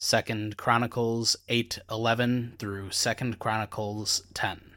2 Chronicles 8:11 through 2 Chronicles 10.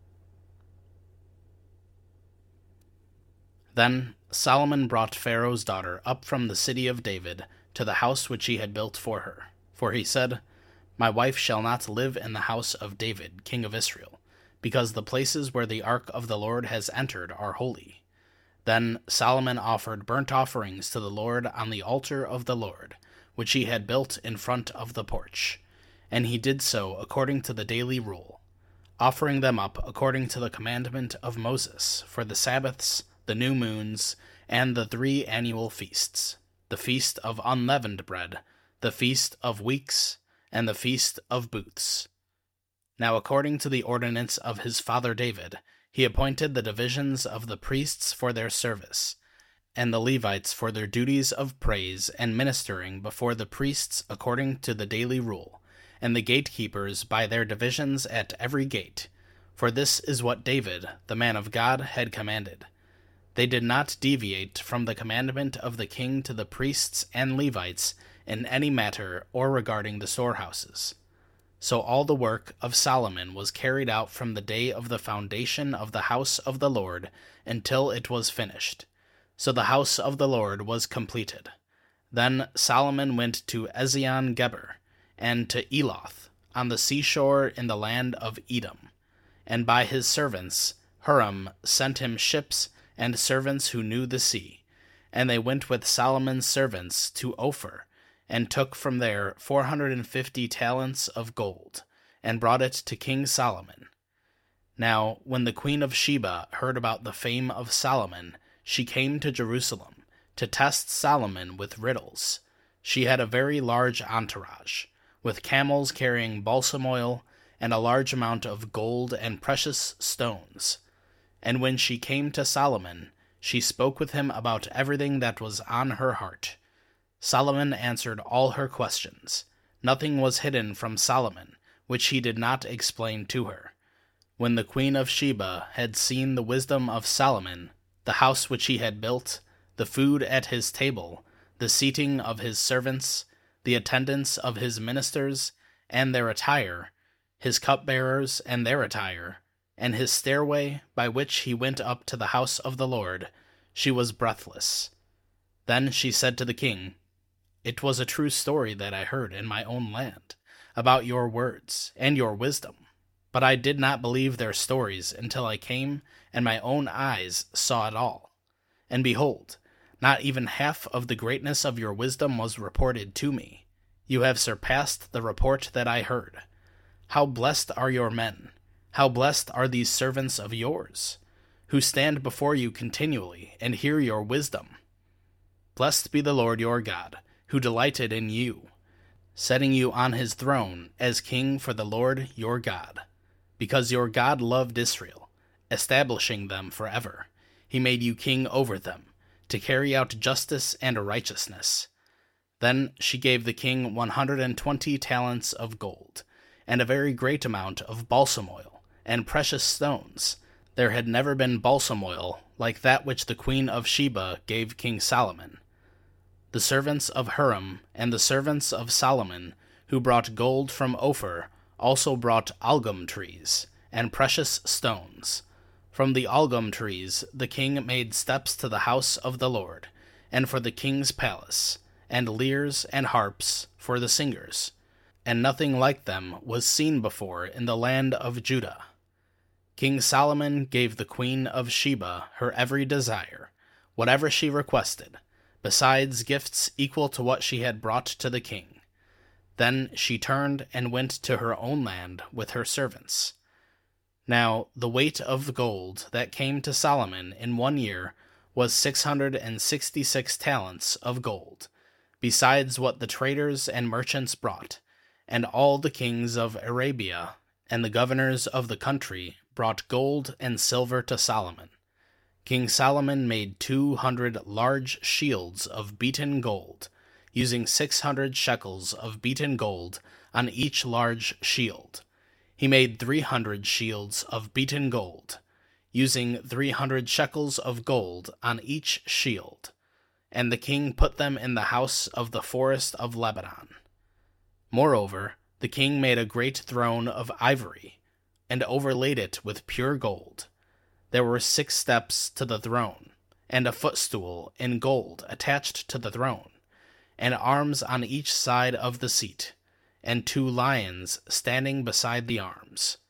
Then Solomon brought Pharaoh's daughter up from the city of David to the house which he had built for her. For he said, "My wife shall not live in the house of David, king of Israel, because the places where the ark of the Lord has entered are holy." Then Solomon offered burnt offerings to the Lord on the altar of the Lord, which he had built in front of the porch. And he did so according to the daily rule, offering them up according to the commandment of Moses for the Sabbaths, the new moons, and the 3 annual feasts, the feast of unleavened bread, the feast of weeks, and the feast of booths. Now according to the ordinance of his father David, he appointed the divisions of the priests for their service, and the Levites for their duties of praise and ministering before the priests according to the daily rule, and the gatekeepers by their divisions at every gate. For this is what David, the man of God, had commanded. They did not deviate from the commandment of the king to the priests and Levites in any matter or regarding the storehouses. So all the work of Solomon was carried out from the day of the foundation of the house of the Lord until it was finished. So the house of the Lord was completed. Then Solomon went to Ezion-Geber, and to Eloth, on the seashore in the land of Edom. And by his servants Huram sent him ships and servants who knew the sea. And they went with Solomon's servants to Ophir, and took from there 450 talents of gold, and brought it to King Solomon. Now when the queen of Sheba heard about the fame of Solomon, she came to Jerusalem to test Solomon with riddles. She had a very large entourage, with camels carrying balsam oil, and a large amount of gold and precious stones. And when she came to Solomon, she spoke with him about everything that was on her heart. Solomon answered all her questions. Nothing was hidden from Solomon, which he did not explain to her. When the queen of Sheba had seen the wisdom of Solomon, the house which he had built, the food at his table, the seating of his servants, the attendance of his ministers, and their attire, his cupbearers and their attire, and his stairway by which he went up to the house of the Lord, she was breathless. Then she said to the king, "It was a true story that I heard in my own land, about your words and your wisdom. But I did not believe their stories until I came and my own eyes saw it all. And behold, not even half of the greatness of your wisdom was reported to me. You have surpassed the report that I heard. How blessed are your men! How blessed are these servants of yours, who stand before you continually and hear your wisdom. Blessed be the Lord your God, who delighted in you, setting you on his throne as king for the Lord your God. Because your God loved Israel, establishing them forever, he made you king over them, to carry out justice and righteousness." Then she gave the king 120 talents of gold, and a very great amount of balsam oil, and precious stones. There had never been balsam oil like that which the queen of Sheba gave King Solomon. The servants of Huram and the servants of Solomon, who brought gold from Ophir, also brought algum trees and precious stones. From the algum trees the king made steps to the house of the Lord, and for the king's palace, and lyres and harps for the singers. And nothing like them was seen before in the land of Judah. King Solomon gave the queen of Sheba her every desire, whatever she requested, besides gifts equal to what she had brought to the king. Then she turned and went to her own land with her servants. Now the weight of the gold that came to Solomon in 1 year was 666 talents of gold, besides what the traders and merchants brought, and all the kings of Arabia and the governors of the country brought gold and silver to Solomon. King Solomon made 200 large shields of beaten gold, using 600 shekels of beaten gold on each large shield. He made 300 shields of beaten gold, using 300 shekels of gold on each shield. And the king put them in the house of the forest of Lebanon. Moreover, the king made a great throne of ivory, and overlaid it with pure gold. There were 6 steps to the throne, and a footstool in gold attached to the throne, and arms on each side of the seat, and 2 lions standing beside the arms.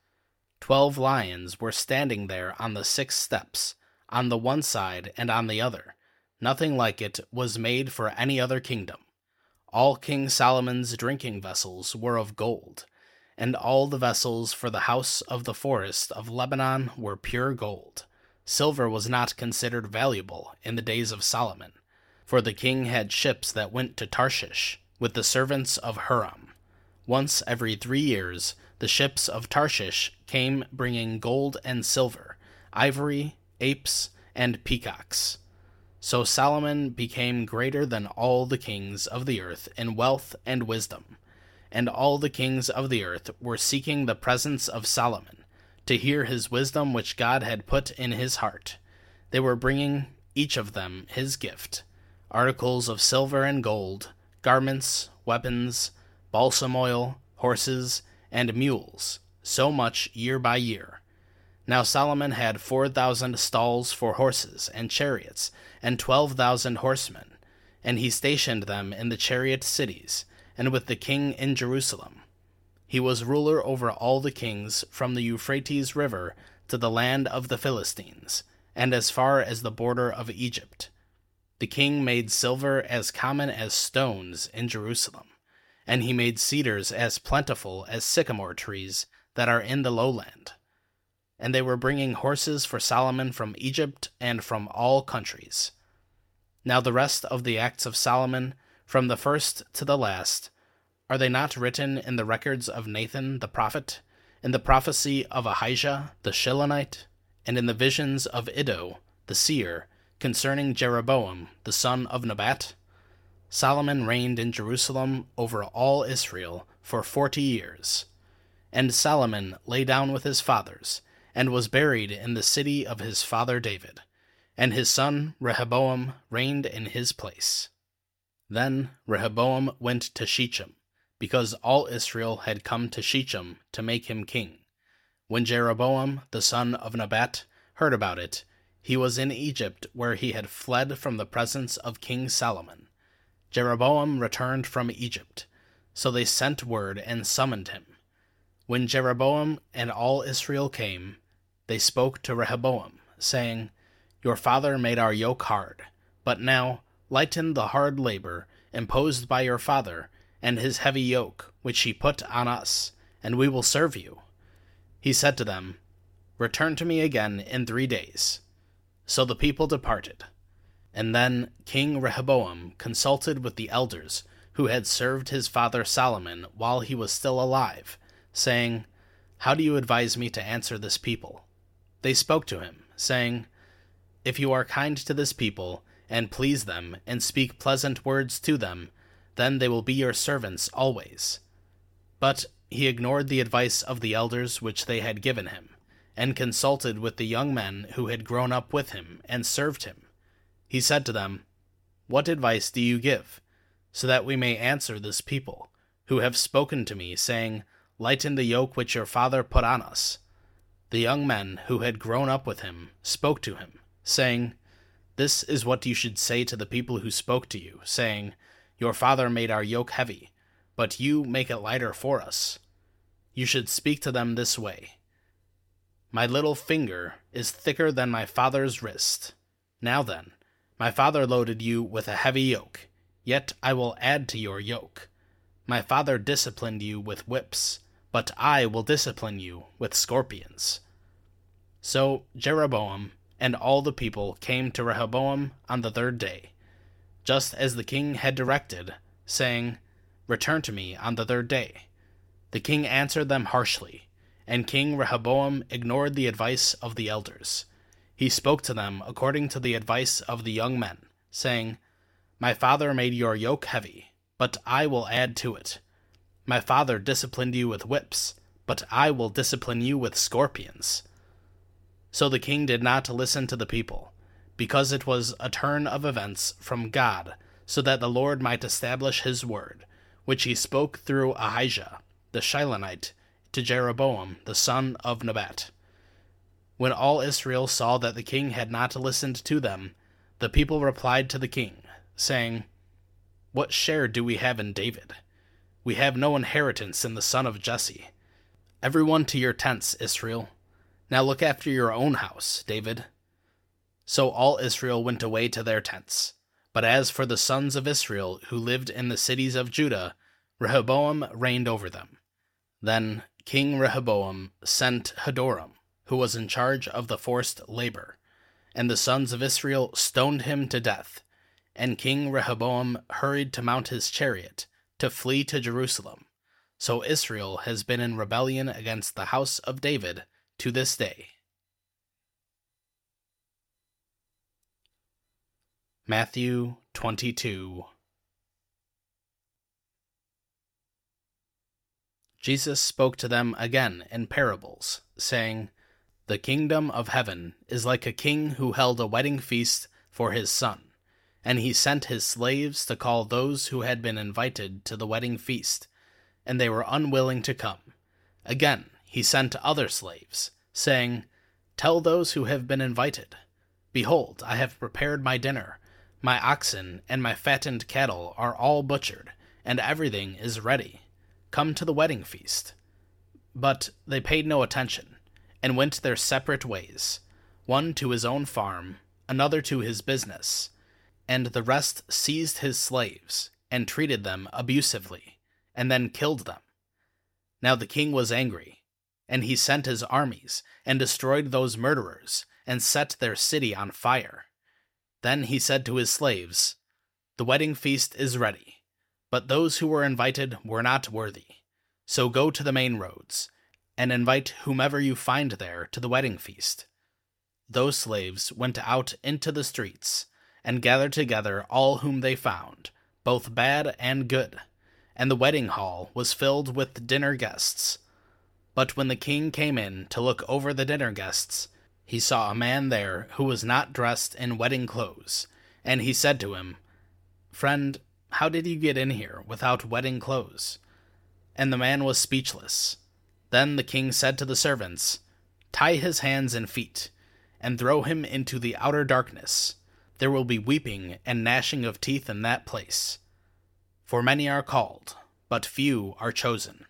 12 lions were standing there on the 6 steps, on the one side and on the other. Nothing like it was made for any other kingdom. All King Solomon's drinking vessels were of gold, and all the vessels for the house of the forest of Lebanon were pure gold. Silver was not considered valuable in the days of Solomon, for the king had ships that went to Tarshish with the servants of Huram. Once every 3 years, the ships of Tarshish came bringing gold and silver, ivory, apes, and peacocks. So Solomon became greater than all the kings of the earth in wealth and wisdom, and all the kings of the earth were seeking the presence of Solomon, to hear his wisdom which God had put in his heart. They were bringing, each of them, his gift, articles of silver and gold, garments, weapons, balsam oil, horses, and mules, so much year by year. Now Solomon had 4,000 stalls for horses and chariots, and 12,000 horsemen, and he stationed them in the chariot cities, and with the king in Jerusalem. He was ruler over all the kings from the Euphrates River to the land of the Philistines, and as far as the border of Egypt. The king made silver as common as stones in Jerusalem, and he made cedars as plentiful as sycamore trees that are in the lowland. And they were bringing horses for Solomon from Egypt and from all countries. Now the rest of the acts of Solomon, from the first to the last, are they not written in the records of Nathan the prophet, in the prophecy of Ahijah the Shilonite, and in the visions of Iddo the seer, concerning Jeroboam the son of Nebat? Solomon reigned in Jerusalem over all Israel for 40 years. And Solomon lay down with his fathers, and was buried in the city of his father David, and his son Rehoboam reigned in his place. Then Rehoboam went to Shechem, because all Israel had come to Shechem to make him king. When Jeroboam the son of Nebat heard about it, he was in Egypt, where he had fled from the presence of King Solomon. Jeroboam returned from Egypt, so they sent word and summoned him. When Jeroboam and all Israel came, they spoke to Rehoboam, saying, Your father made our yoke hard, but now lighten the hard labor imposed by your father, and his heavy yoke, which he put on us, and we will serve you. He said to them, Return to me again in 3 days. So the people departed. And then King Rehoboam consulted with the elders who had served his father Solomon while he was still alive, saying, How do you advise me to answer this people? They spoke to him, saying, If you are kind to this people, and please them, and speak pleasant words to them, then they will be your servants always. But he ignored the advice of the elders which they had given him, and consulted with the young men who had grown up with him and served him. He said to them, What advice do you give, so that we may answer this people, who have spoken to me, saying, Lighten the yoke which your father put on us? The young men who had grown up with him spoke to him, saying, This is what you should say to the people who spoke to you, saying, Your father made our yoke heavy, but you make it lighter for us. You should speak to them this way, My little finger is thicker than my father's wrist. Now then, my father loaded you with a heavy yoke, yet I will add to your yoke. My father disciplined you with whips, but I will discipline you with scorpions. So Jeroboam and all the people came to Rehoboam on the 3rd day, just as the king had directed, saying, Return to me on the 3rd day. The king answered them harshly, and King Rehoboam ignored the advice of the elders. He spoke to them according to the advice of the young men, saying, My father made your yoke heavy, but I will add to it. My father disciplined you with whips, but I will discipline you with scorpions. So the king did not listen to the people, because it was a turn of events from God, so that the Lord might establish his word, which he spoke through Ahijah the Shilonite to Jeroboam the son of Nebat. When all Israel saw that the king had not listened to them, the people replied to the king, saying, "What share do we have in David? We have no inheritance in the son of Jesse. Everyone to your tents, Israel. Now look after your own house, David." So all Israel went away to their tents. But as for the sons of Israel who lived in the cities of Judah, Rehoboam reigned over them. Then King Rehoboam sent Hadoram, who was in charge of the forced labor, and the sons of Israel stoned him to death. And King Rehoboam hurried to mount his chariot, to flee to Jerusalem. So Israel has been in rebellion against the house of David to this day. Matthew 22. Jesus spoke to them again in parables, saying, "The kingdom of heaven is like a king who held a wedding feast for his son, and he sent his slaves to call those who had been invited to the wedding feast, and they were unwilling to come. Again he sent other slaves, saying, 'Tell those who have been invited, Behold, I have prepared my dinner. My oxen and my fattened cattle are all butchered, and everything is ready. Come to the wedding feast.' But they paid no attention, and went their separate ways, one to his own farm, another to his business, and the rest seized his slaves, and treated them abusively, and then killed them. Now the king was angry, and he sent his armies, and destroyed those murderers, and set their city on fire. Then he said to his slaves, 'The wedding feast is ready, but those who were invited were not worthy. So go to the main roads, and invite whomever you find there to the wedding feast.' Those slaves went out into the streets, and gathered together all whom they found, both bad and good, and the wedding hall was filled with dinner guests. But when the king came in to look over the dinner guests, he saw a man there who was not dressed in wedding clothes, and he said to him, 'Friend, how did you get in here without wedding clothes?' And the man was speechless. Then the king said to the servants, 'Tie his hands and feet, and throw him into the outer darkness. There will be weeping and gnashing of teeth in that place. For many are called, but few are chosen.'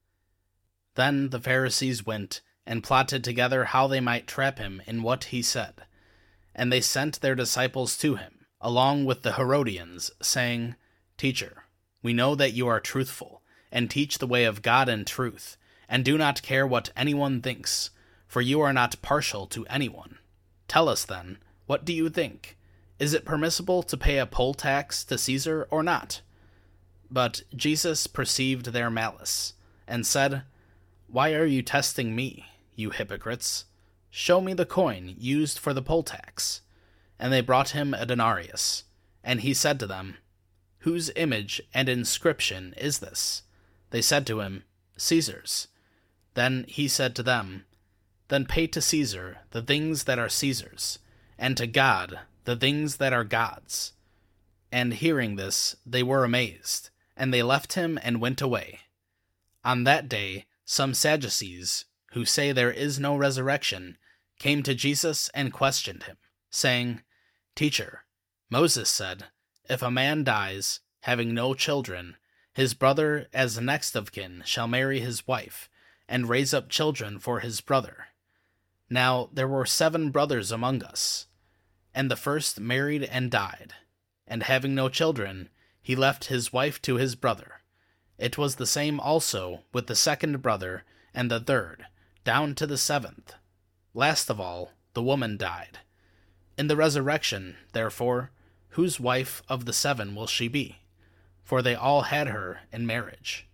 Then the Pharisees went and plotted together how they might trap him in what he said. And they sent their disciples to him, along with the Herodians, saying, 'Teacher, we know that you are truthful, and teach the way of God in truth, and do not care what anyone thinks, for you are not partial to anyone. Tell us then, what do you think? Is it permissible to pay a poll tax to Caesar or not?' But Jesus perceived their malice, and said, 'Why are you testing me, you hypocrites? Show me the coin used for the poll tax.' And they brought him a denarius. And he said to them, 'Whose image and inscription is this?' They said to him, 'Caesar's.' Then he said to them, 'Then pay to Caesar the things that are Caesar's, and to God the things that are God's.' And hearing this, they were amazed, and they left him and went away. On that day, some Sadducees, who say there is no resurrection, came to Jesus and questioned him, saying, 'Teacher, Moses said, if a man dies, having no children, his brother as next of kin shall marry his wife, and raise up children for his brother. Now there were 7 brothers among us, and the first married and died, and having no children, he left his wife to his brother. It was the same also with the second brother and the third, down to the 7th. Last of all, the woman died. In the resurrection, therefore, whose wife of the 7 will she be? For they all had her in marriage.'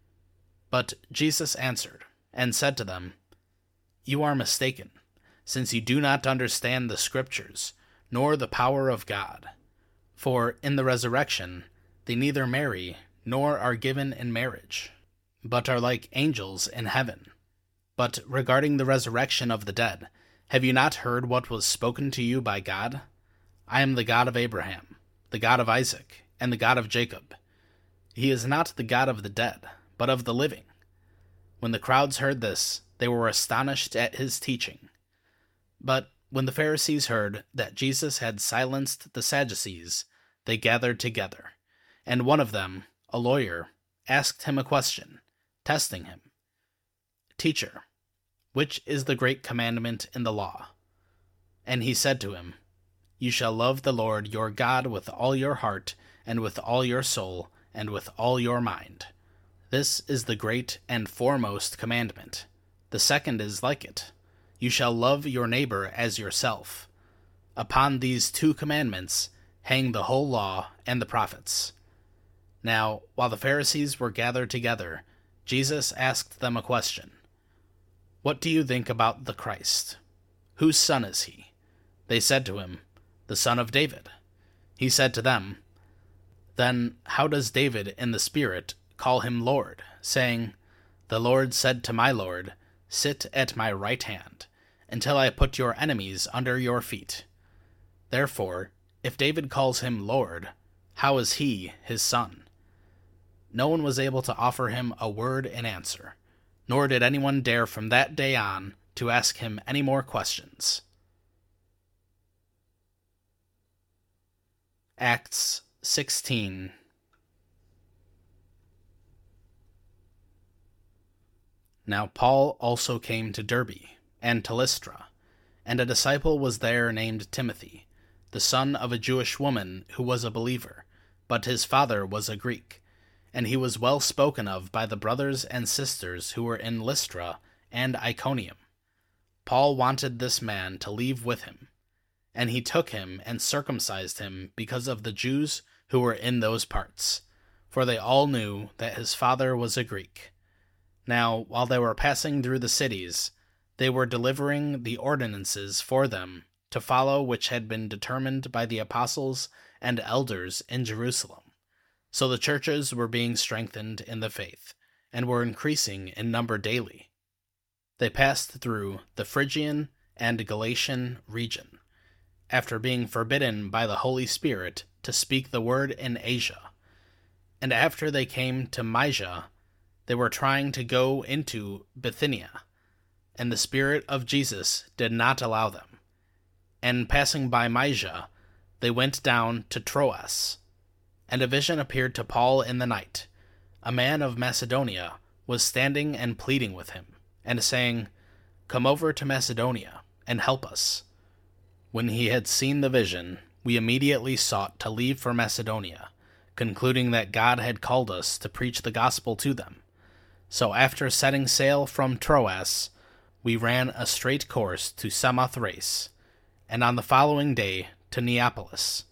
But Jesus answered, and said to them, 'You are mistaken, since you do not understand the Scriptures, nor the power of God. For in the resurrection they neither marry nor are given in marriage, but are like angels in heaven. But regarding the resurrection of the dead, have you not heard what was spoken to you by God? I am the God of Abraham, the God of Isaac, and the God of Jacob. He is not the God of the dead, but of the living." When the crowds heard this, they were astonished at his teaching. But when the Pharisees heard that Jesus had silenced the Sadducees, they gathered together. And one of them, a lawyer, asked him a question, testing him. "Teacher, which is the great commandment in the law?" And he said to him, "You shall love the Lord your God with all your heart, and with all your soul, and with all your mind. This is the great and foremost commandment. The second is like it. You shall love your neighbor as yourself. Upon these two commandments hang the whole law and the prophets." Now, while the Pharisees were gathered together, Jesus asked them a question. "What do you think about the Christ? Whose son is he?" They said to him, "The son of David." He said to them, "Then how does David in the Spirit call him Lord, saying, 'The Lord said to my Lord, sit at my right hand, until I put your enemies under your feet'? Therefore, if David calls him Lord, how is he his son?" No one was able to offer him a word in answer, nor did anyone dare from that day on to ask him any more questions. Acts 16. Now Paul also came to Derbe and to Lystra, and a disciple was there named Timothy, the son of a Jewish woman who was a believer, but his father was a Greek, and he was well spoken of by the brothers and sisters who were in Lystra and Iconium. Paul wanted this man to leave with him, and he took him and circumcised him because of the Jews who were in those parts, for they all knew that his father was a Greek. Now, while they were passing through the cities, they were delivering the ordinances for them to follow which had been determined by the apostles and elders in Jerusalem. So the churches were being strengthened in the faith, and were increasing in number daily. They passed through the Phrygian and Galatian region, after being forbidden by the Holy Spirit to speak the word in Asia. And after they came to Mysia, they were trying to go into Bithynia, and the Spirit of Jesus did not allow them. And passing by Mysia, they went down to Troas. And a vision appeared to Paul in the night. A man of Macedonia was standing and pleading with him, and saying, "Come over to Macedonia, and help us." When he had seen the vision, we immediately sought to leave for Macedonia, concluding that God had called us to preach the gospel to them. So after setting sail from Troas, we ran a straight course to Samothrace, and on the following day to Neapolis,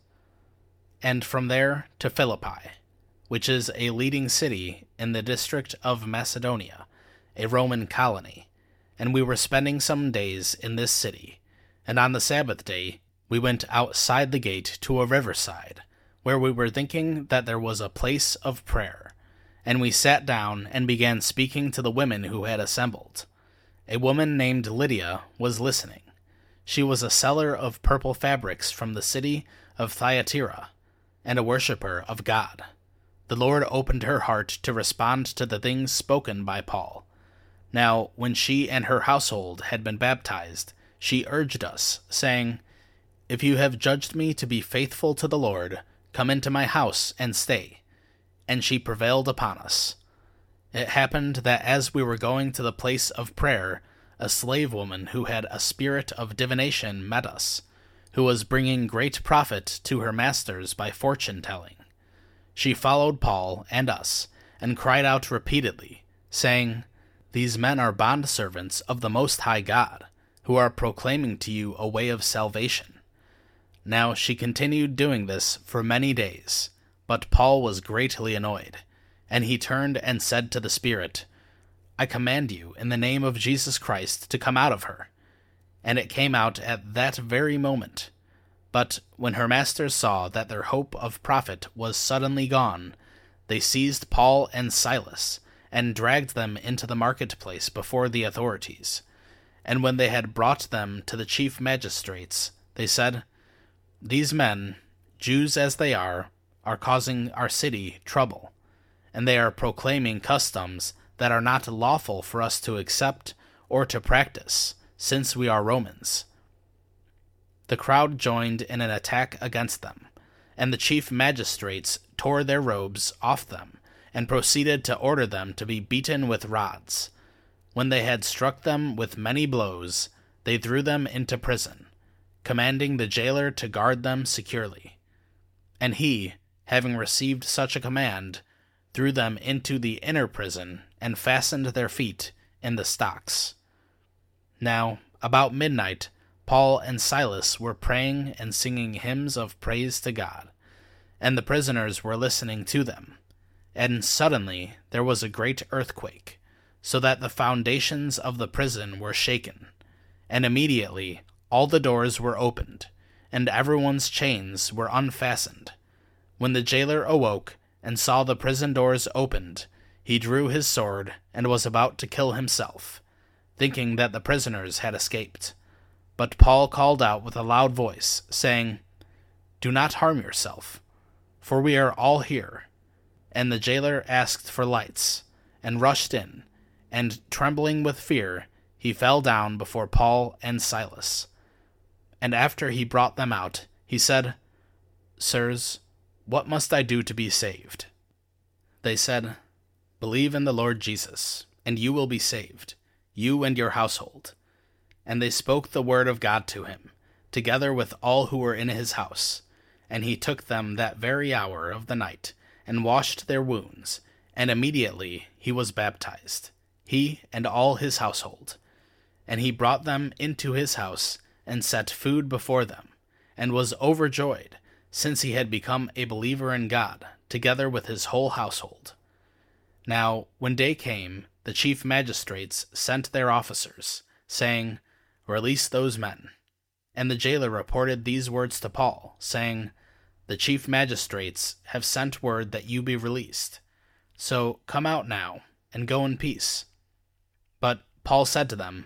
and from there to Philippi, which is a leading city in the district of Macedonia, a Roman colony, and we were spending some days in this city. And on the Sabbath day, we went outside the gate to a riverside, where we were thinking that there was a place of prayer. And we sat down and began speaking to the women who had assembled. A woman named Lydia was listening. She was a seller of purple fabrics from the city of Thyatira, and a worshipper of God. The Lord opened her heart to respond to the things spoken by Paul. Now, when she and her household had been baptized, she urged us, saying, "If you have judged me to be faithful to the Lord, come into my house and stay." And she prevailed upon us. It happened that as we were going to the place of prayer, a slave woman who had a spirit of divination met us, who was bringing great profit to her masters by fortune-telling. She followed Paul and us, and cried out repeatedly, saying, "These men are bondservants of the Most High God, who are proclaiming to you a way of salvation." Now she continued doing this for many days, but Paul was greatly annoyed, and he turned and said to the Spirit, "I command you in the name of Jesus Christ to come out of her." And it came out at that very moment. But when her masters saw that their hope of profit was suddenly gone, they seized Paul and Silas, and dragged them into the marketplace before the authorities. And when they had brought them to the chief magistrates, they said, "These men, Jews as they are causing our city trouble, and they are proclaiming customs that are not lawful for us to accept or to practice, since we are Romans." The crowd joined in an attack against them, and the chief magistrates tore their robes off them and proceeded to order them to be beaten with rods. When they had struck them with many blows, they threw them into prison, commanding the jailer to guard them securely. And he, having received such a command, threw them into the inner prison and fastened their feet in the stocks. Now, about midnight, Paul and Silas were praying and singing hymns of praise to God, and the prisoners were listening to them. And suddenly there was a great earthquake, so that the foundations of the prison were shaken. And immediately all the doors were opened, and everyone's chains were unfastened. When the jailer awoke and saw the prison doors opened, he drew his sword and was about to kill himself, thinking that the prisoners had escaped. But Paul called out with a loud voice, saying, "Do not harm yourself, for we are all here." And the jailer asked for lights, and rushed in, and trembling with fear, he fell down before Paul and Silas. And after he brought them out, he said, "Sirs, what must I do to be saved?" They said, "Believe in the Lord Jesus, and you will be saved, you and your household." And they spoke the word of God to him, together with all who were in his house. And he took them that very hour of the night, and washed their wounds, and immediately he was baptized, he and all his household. And he brought them into his house, and set food before them, and was overjoyed, since he had become a believer in God, together with his whole household. Now, when day came, the chief magistrates sent their officers, saying, "Release those men." And the jailer reported these words to Paul, saying, "The chief magistrates have sent word that you be released. So come out now, and go in peace." But Paul said to them,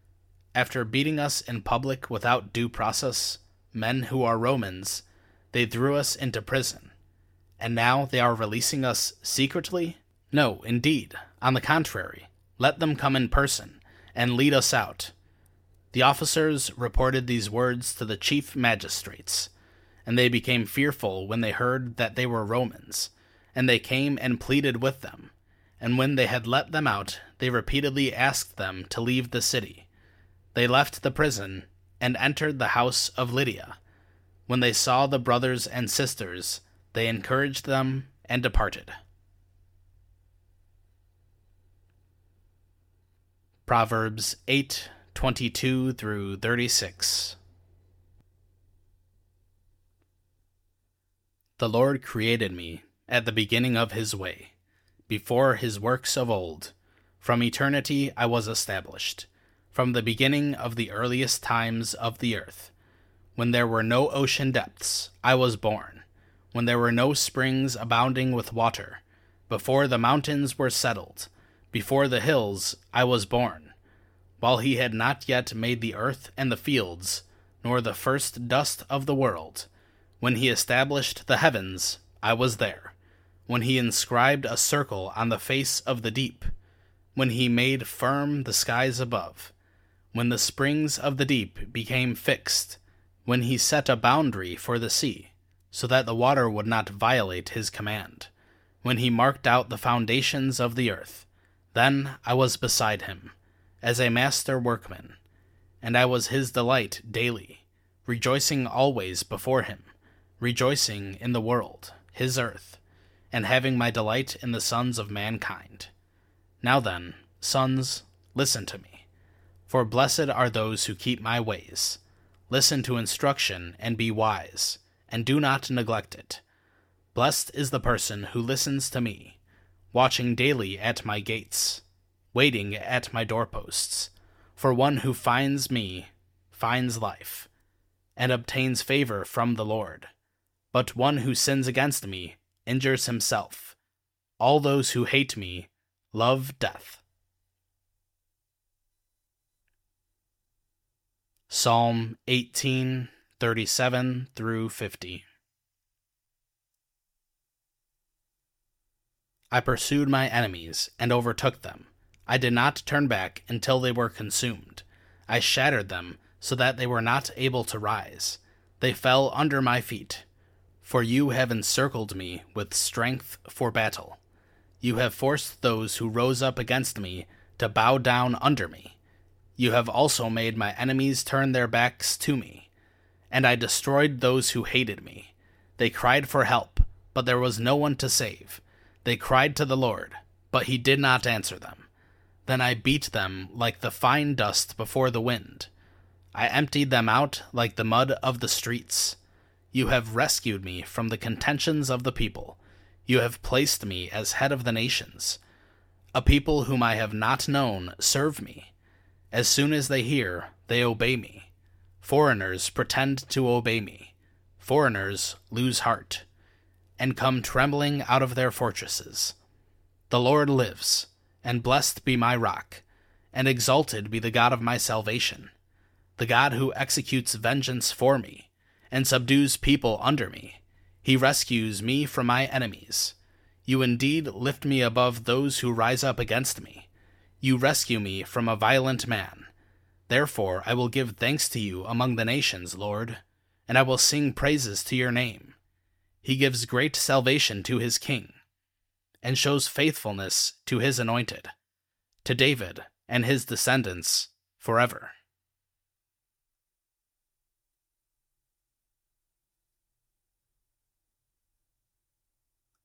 "After beating us in public without due process, men who are Romans, they threw us into prison. And now they are releasing us secretly? No, indeed. On the contrary, let them come in person, and lead us out." The officers reported these words to the chief magistrates, and they became fearful when they heard that they were Romans, and they came and pleaded with them. And when they had let them out, they repeatedly asked them to leave the city. They left the prison and entered the house of Lydia. When they saw the brothers and sisters, they encouraged them and departed. Proverbs 8:22 through 36. The Lord created me at the beginning of his way, before his works of old. From eternity I was established, from the beginning of the earliest times of the earth. When there were no ocean depths, I was born, when there were no springs abounding with water. Before the mountains were settled, before the hills, I was born. While he had not yet made the earth and the fields, nor the first dust of the world. When he established the heavens, I was there. When he inscribed a circle on the face of the deep. When he made firm the skies above. When the springs of the deep became fixed. When he set a boundary for the sea, so that the water would not violate his command. When he marked out the foundations of the earth. Then I was beside him, as a master workman, and I was his delight daily, rejoicing always before him, rejoicing in the world, his earth, and having my delight in the sons of mankind. Now then, sons, listen to me, for blessed are those who keep my ways. Listen to instruction and be wise, and do not neglect it. Blessed is the person who listens to me, watching daily at my gates, waiting at my doorposts. For one who finds me finds life, and obtains favor from the Lord. But one who sins against me injures himself. All those who hate me love death. Psalm 18:37 through 50. I pursued my enemies and overtook them. I did not turn back until they were consumed. I shattered them so that they were not able to rise. They fell under my feet. For you have encircled me with strength for battle. You have forced those who rose up against me to bow down under me. You have also made my enemies turn their backs to me. And I destroyed those who hated me. They cried for help, but there was no one to save. They cried to the Lord, but he did not answer them. Then I beat them like the fine dust before the wind. I emptied them out like the mud of the streets. You have rescued me from the contentions of the people. You have placed me as head of the nations. A people whom I have not known serve me. As soon as they hear, they obey me. Foreigners pretend to obey me. Foreigners lose heart, and come trembling out of their fortresses. The Lord lives, and blessed be my rock, and exalted be the God of my salvation, the God who executes vengeance for me, and subdues people under me. He rescues me from my enemies. You indeed lift me above those who rise up against me. You rescue me from a violent man. Therefore I will give thanks to you among the nations, Lord, and I will sing praises to your name. He gives great salvation to his king, and shows faithfulness to his anointed, to David and his descendants forever.